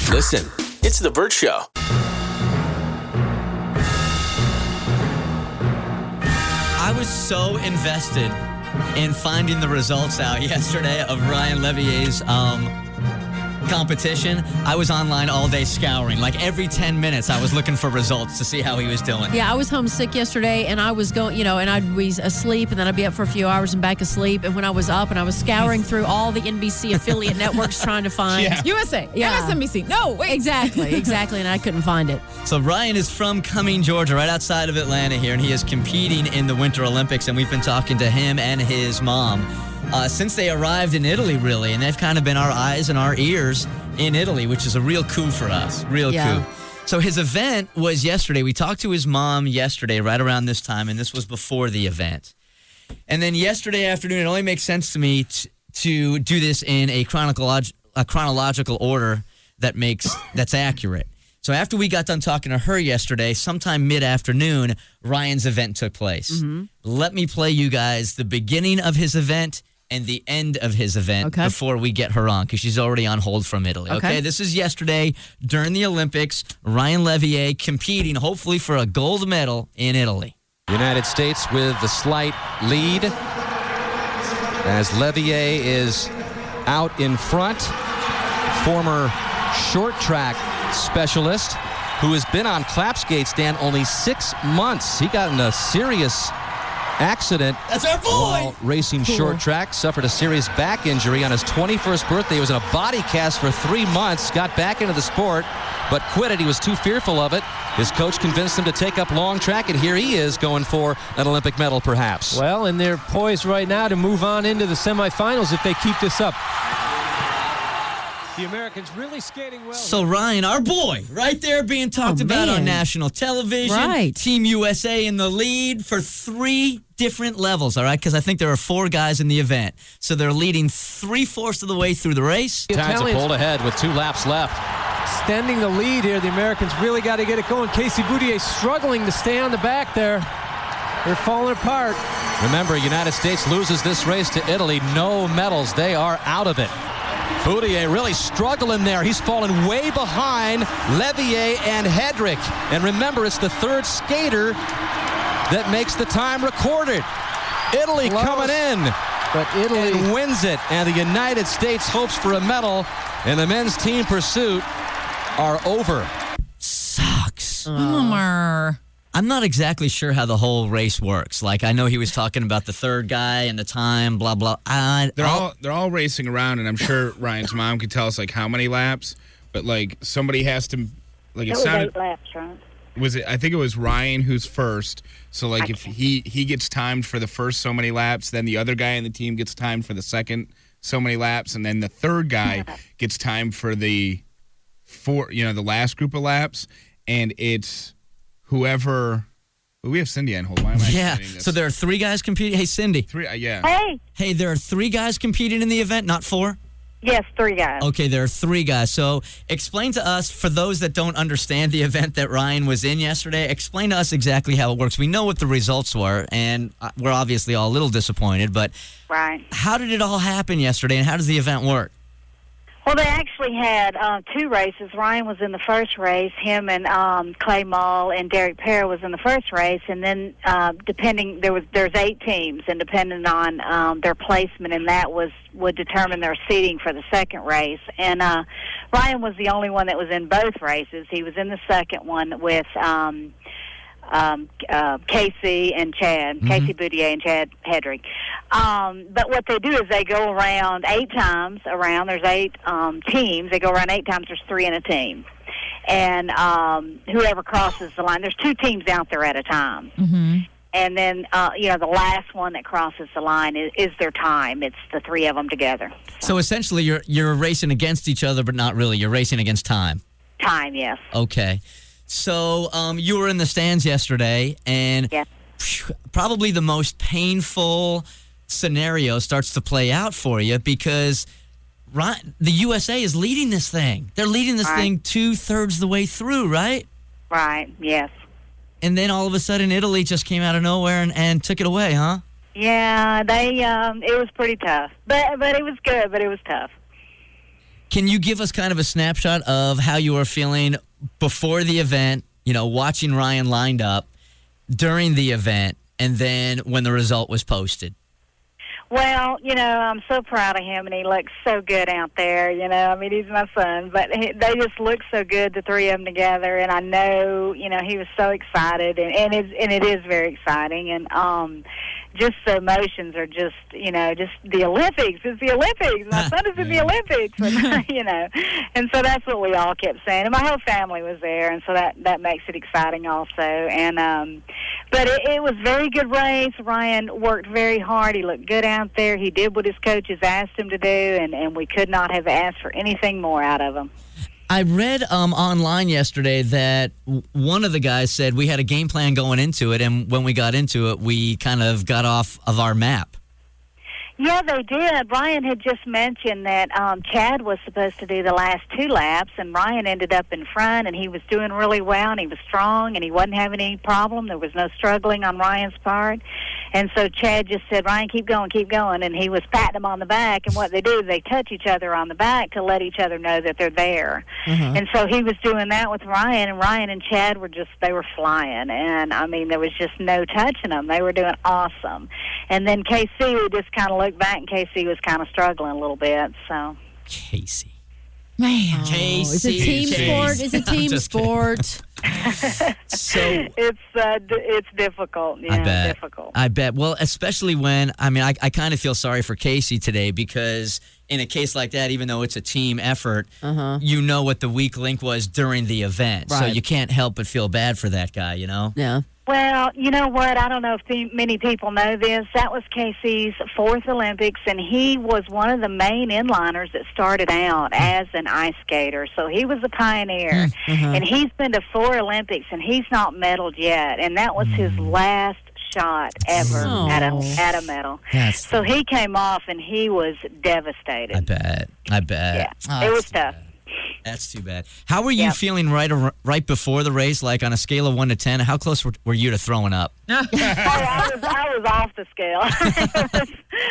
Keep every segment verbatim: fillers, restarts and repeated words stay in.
Listen, it's The Burt Show. I was so invested in finding the results out yesterday of Ryan Levier's um, competition. I was online all day scouring. Like every ten minutes, I was looking for results to see how he was doing. Yeah, I was homesick yesterday, and I was going, you know, and I'd be asleep, and then I'd be up for a few hours and back asleep. And when I was up, and I was scouring through all the N B C affiliate networks trying to find Yeah. U S A, Yeah. M S N B C. No, wait. Exactly, exactly, and I couldn't find it. So Ryan is from Cumming, Georgia, right outside of Atlanta here, and he is competing in the Winter Olympics, and we've been talking to him and his mom uh, since they arrived in Italy, really, and they've kind of been our eyes and our ears in Italy, which is a real coup for us, real Yeah. coup. So his event was yesterday. We talked to his mom yesterday right around this time, and this was before the event. And then yesterday afternoon, it only makes sense to me t- to do this in a, chronolog- a chronological order that makes that's accurate. So after we got done talking to her yesterday, sometime mid-afternoon, Ryan's event took place. Mm-hmm. Let me play you guys the beginning of his event and the end of his event Okay. before we get her on, because she's already on hold from Italy. Okay. Okay. This is yesterday during the Olympics. Ryan Levier competing, hopefully for a gold medal in Italy. United States with the slight lead as Levier is out in front. Former short track specialist who has been on clap skates, Dan, only six months. He got in a serious accident That's our boy! while racing short track. Suffered a serious back injury on his twenty-first birthday. He was in a body cast for three months. Got back into the sport, but quit it. He was too fearful of it. His coach convinced him to take up long track, and here he is going for an Olympic medal, perhaps. Well, and they're poised right now to move on into the semifinals if they keep this up. The Americans really skating well. So Ryan, our boy, right there being talked Oh, about on man. national television. Right. Team U S A in the lead for three different levels, all right? Because I think there are four guys in the event. So they're leading three-fourths of the way through the race. Times are Italians pulled ahead with two laps left. extending the lead here. The Americans really got to get it going. Casey Boudier struggling to stay on the back there. They're falling apart. Remember, United States loses this race to Italy. No medals. They are out of it. Boudier really struggling there. He's fallen way behind Levier and Hedrick. And remember, it's the third skater that makes the time recorded. Italy Close. coming in But Italy and wins it. And the United States hopes for a medal in the men's team pursuit are over. Sucks. Bummer. I'm not exactly sure how the whole race works. Like, I know he was talking about the third guy and the time, blah, blah. I, They're I'll- all they're all racing around, and I'm sure Ryan's mom could tell us like how many laps. But like somebody has to, like it, It was sounded. eight laps, right? Was it? I think it was Ryan who's first. So like if he he gets timed for the first so many laps, then the other guy in the team gets timed for the second so many laps, and then the third guy gets timed for the four, you know, the last group of laps, and it's whoever. Well, we have Cindy on hold. Why am I yeah. explaining this? So there are three guys competing. Hey, Cindy. three. Uh, yeah. Hey, Hey, there are three guys competing in the event, not four? yes, three guys. Okay, there are three guys. So explain to us, for those that don't understand the event that Ryan was in yesterday, explain to us exactly how it works. We know what the results were, and uh, we're obviously all a little disappointed, but Right. how did it all happen yesterday, and how does the event work? Well, they actually had uh, two races. Ryan was in the first race. Him and um, Clay Mull and Derek Pear was in the first race, and then uh, depending there was there's eight teams, and depending on um, their placement, and that was would determine their seating for the second race. And uh, Ryan was the only one that was in both races. He was in the second one with. Um, Um, uh, Casey and Chad, Mm-hmm. Casey Boudier and Chad Hedrick. Um, but what they do is they go around eight times around. There's eight um, teams. They go around eight times. There's three in a team. And um, whoever crosses the line, there's two teams out there at a time. Mm-hmm. And then, uh, you know, the last one that crosses the line is, is their time. It's the three of them together. So essentially, you're you're racing against each other, but not really. You're racing against time. Time, yes. Okay. So um, you were in the stands yesterday, and Yeah. phew, probably the most painful scenario starts to play out for you because Ryan, the U S A is leading this thing. They're leading this Right. thing two-thirds the way through, right? Right, yes. And then all of a sudden, Italy just came out of nowhere and, and took it away, huh? Yeah, they. Um, it was pretty tough. But, but it was good, but it was tough. Can you give us kind of a snapshot of how you were feeling before the event, you know, watching Ryan lined up, during the event, and then when the result was posted? Well, you know, I'm so proud of him, and he looks so good out there. You know, I mean, he's my son, but he, they just look so good, the three of them together. And I know, you know, he was so excited, and and, it's, and it is very exciting. And um, just the emotions are just, you know, just the Olympics. It's the Olympics. My son is in the Olympics, and, you know. And so that's what we all kept saying. And my whole family was there, and so that that makes it exciting also. And um, but it, it was a very good race. Ryan worked very hard. He looked good out there. He did what his coaches asked him to do, and, and we could not have asked for anything more out of him. I read um, online yesterday that w- one of the guys said we had a game plan going into it, and when we got into it, we kind of got off of our map. Yeah, they did. Ryan had just mentioned that um, Chad was supposed to do the last two laps, and Ryan ended up in front, and he was doing really well, and he was strong, and he wasn't having any problem. There was no struggling on Ryan's part. And so Chad just said, Ryan, keep going, keep going. And he was patting him on the back. And what they do is they touch each other on the back to let each other know that they're there. Mm-hmm. And so he was doing that with Ryan. And Ryan and Chad were just, they were flying. And, I mean, there was just no touching them. They were doing awesome. And then K C, we just kind of looked back, and K C was kind of struggling a little bit. So Casey. Man. Casey. It's a team Casey. sport. It's a team just sport. So it's uh, d- it's difficult. Yeah, I bet. difficult. I bet. Well, especially when, I mean, I, I kind of feel sorry for Casey today because in a case like that, even though it's a team effort, Uh-huh. you know what the weak link was during the event. So Right. you can't help but feel bad for that guy, you know? Yeah. Well, you know what? I don't know if the, many people know this. That was Casey's fourth Olympics, and he was one of the main inliners that started out as an ice skater. So he was a pioneer, Uh-huh. and he's been to four Olympics, and he's not medaled yet. And that was his last shot ever Oh. at a at a medal. That's, So he came off, and he was devastated. I bet. I bet. Yeah, Oh, it was that's too tough. bad. That's too bad. How were you Yep. feeling right ar- right before the race? Like on a scale of one to ten, how close were, were you to throwing up? Oh, I was I was off the scale. It was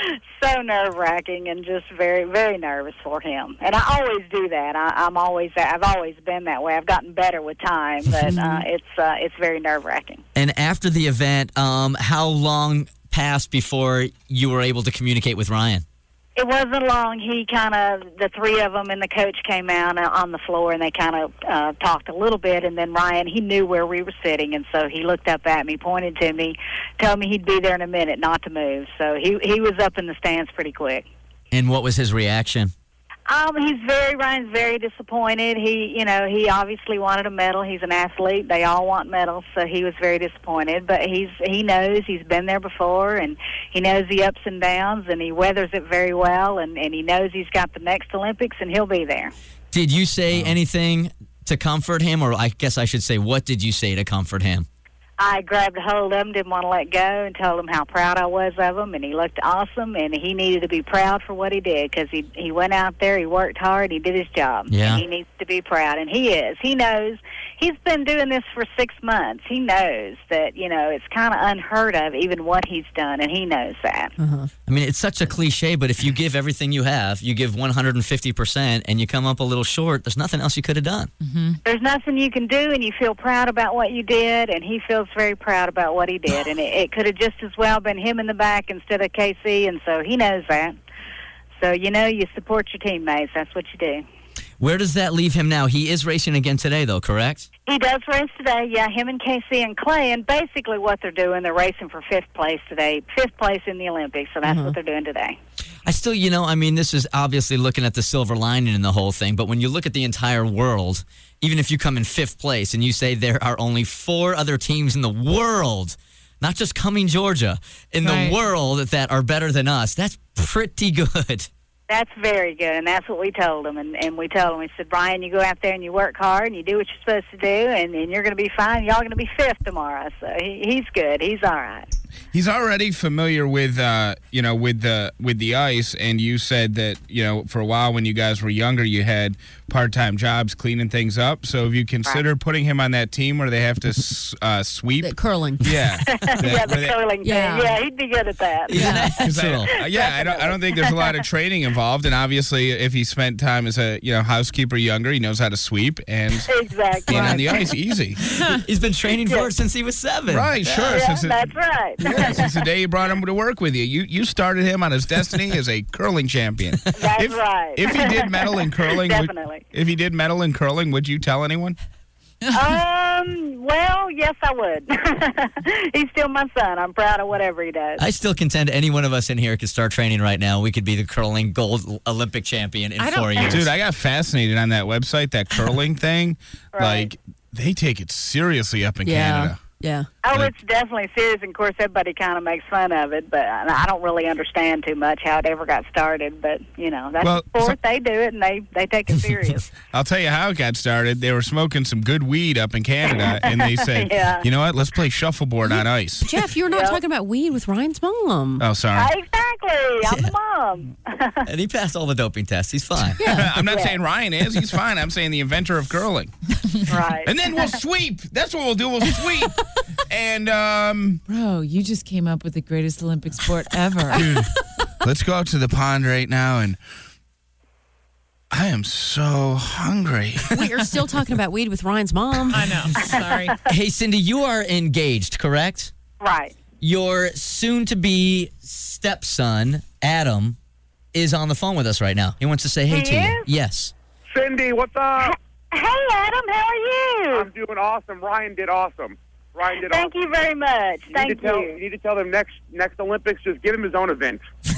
so nerve wracking and just very very nervous for him. And I always do that. I, I'm always I've always been that way. I've gotten better with time, but uh, it's uh, it's very nerve wracking. And after the event, um, how long passed before you were able to communicate with Ryan? It wasn't long. He kind of, the three of them and the coach came out on the floor, and they kind of uh, talked a little bit. And then Ryan, he knew where we were sitting, and so he looked up at me, pointed to me, told me he'd be there in a minute, not to move. So he he was up in the stands pretty quick. And what was his reaction? Um, he's very Ryan's very disappointed. He, you know, he obviously wanted a medal. He's an athlete. They all want medals, so he was very disappointed. But he's he knows he's been there before, and he knows the ups and downs, and he weathers it very well. And, and he knows he's got the next Olympics, and he'll be there. Did you say anything to comfort him, or I guess I should say, what did you say to comfort him? I grabbed a hold of him, didn't want to let go, and told him how proud I was of him, and he looked awesome, and he needed to be proud for what he did, because he he went out there, he worked hard, he did his job, Yeah. and he needs to be proud, and he is. He knows. He's been doing this for six months. He knows that, you know, it's kind of unheard of, even what he's done, and he knows that. Uh-huh. I mean, it's such a cliche, but if you give everything you have, you give one hundred fifty percent, and you come up a little short, there's nothing else you could have done. There's nothing you can do, and you feel proud about what you did, and he feels very proud about what he did, and it, it could have just as well been him in the back instead of K C, and so he knows that. So, you know, you support your teammates. That's what you do. Where does that leave him now? He is racing again today, though, correct? He does race today, yeah, him and K C and Clay, and basically what they're doing, they're racing for fifth place today, fifth place in the Olympics, so that's what they're doing today. I still, you know, I mean, this is obviously looking at the silver lining in the whole thing, but when you look at the entire world, even if you come in fifth place and you say there are only four other teams in the world, not just Cumming, Georgia, in Right. the world that are better than us, that's pretty good. That's very good, and that's what we told him. And, and we told him, we said, Brian, you go out there and you work hard and you do what you're supposed to do, and, and you're going to be fine. Y'all going to be fifth tomorrow. So he, he's good. He's all right. He's already familiar with, uh, you know, with the with the ice, and you said that, you know, for a while when you guys were younger, you had part-time jobs cleaning things up. So have you considered putting him on that team where they have to uh, sweep? The curling. Yeah. yeah, the they, curling Yeah. thing. Yeah, he'd be good at that. Yeah. I, yeah, I don't, I don't think there's a lot of training involved, and obviously, if he spent time as a you know housekeeper younger, he knows how to sweep and Exactly. being on the ice easy. He's been training for it since he was seven. Right, sure. Yeah, since, the, that's right. yeah, since the day you brought him to work with you, you you started him on his destiny as a curling champion. That's if, right. If he did medal in curling, would- Definitely. if he did medal in curling, would you tell anyone? Um, well, yes, I would. He's still my son. I'm proud of whatever he does. I still contend any one of us in here could start training right now. We could be the curling gold Olympic champion in I don't- four years. Dude, I got fascinated on that website, that curling thing. Right. Like, they take it seriously up in Yeah. Canada. Yeah. Oh, Like- it's definitely serious. And of course, everybody kind of makes fun of it, but I don't really understand too much how it ever got started. But you know, that's Well, the sport. so- They do it, and they they take it serious. I'll tell you how it got started. They were smoking some good weed up in Canada, and they said, Yeah. you know what, let's play shuffleboard on ice. Jeff, you're not Yep. talking about weed with Ryan's mom. Oh, sorry. Exactly. I'm the mom. And he passed all the doping tests. He's fine. I'm not Yeah. saying Ryan is. He's fine. I'm saying the inventor of curling. Right. And then we'll sweep. That's what we'll do. We'll sweep. And, um, Bro, you just came up with the greatest Olympic sport ever. dude, let's go out to the pond right now. And I am so hungry. Wait, you're still talking about weed with Ryan's mom? I know. Sorry. Hey, Cindy, you are engaged, correct? Right. Your soon-to-be stepson, Adam, is on the phone with us right now. He wants to say hey He to you. is? Yes. Cindy, what's up? Hey, Adam, how are you? I'm doing awesome. Ryan did awesome. Ryan did Thank awesome. you very much. You Thank need to tell, you. you need to tell them next next Olympics, just give him his own event.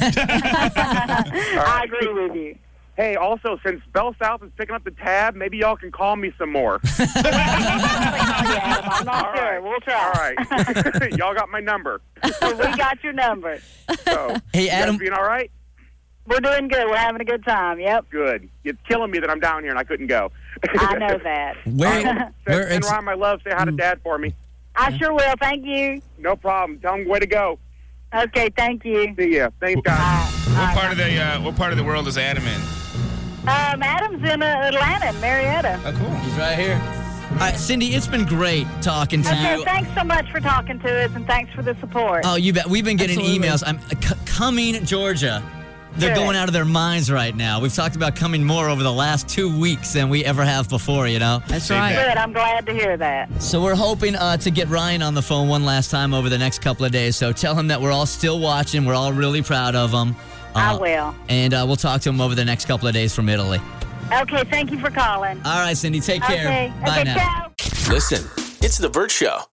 I agree with you. Hey, also, since Bell South is picking up the tab, maybe y'all can call me some more. Yeah, Adam, I'm not All sure. right. We'll try. All right. Y'all got my number. So we got your number. So, Hey, you guys Adam. being all right? We're doing good. We're having a good time. Yep. Good. It's killing me that I'm down here and I couldn't go. I know that. Where, Send, where send ex- Ryan my love. Say hi to Dad for me. I sure will. Thank you. No problem. Tell him way to go. Okay, thank you. See ya. Thanks, guys. What part of the uh, what part of the world is Adam in? Um, Adam's in uh, Atlanta, in Marietta. Oh, cool. He's right here. All right, Cindy, it's been great talking to Okay, you. thanks so much for talking to us, and thanks for the support. Oh, you bet. We've been getting Absolutely. emails. I'm uh, C- Cumming, Georgia. They're Good. going out of their minds right now. We've talked about coming more over the last two weeks than we ever have before, you know? That's Save right. that. Good. I'm glad to hear that. So we're hoping uh, to get Ryan on the phone one last time over the next couple of days. So tell him that we're all still watching. We're all really proud of him. I Uh, will. And uh, we'll talk to him over the next couple of days from Italy. Okay, thank you for calling. All right, Cindy, take care. Okay. Bye okay, now. ciao. Listen, it's The Burt Show.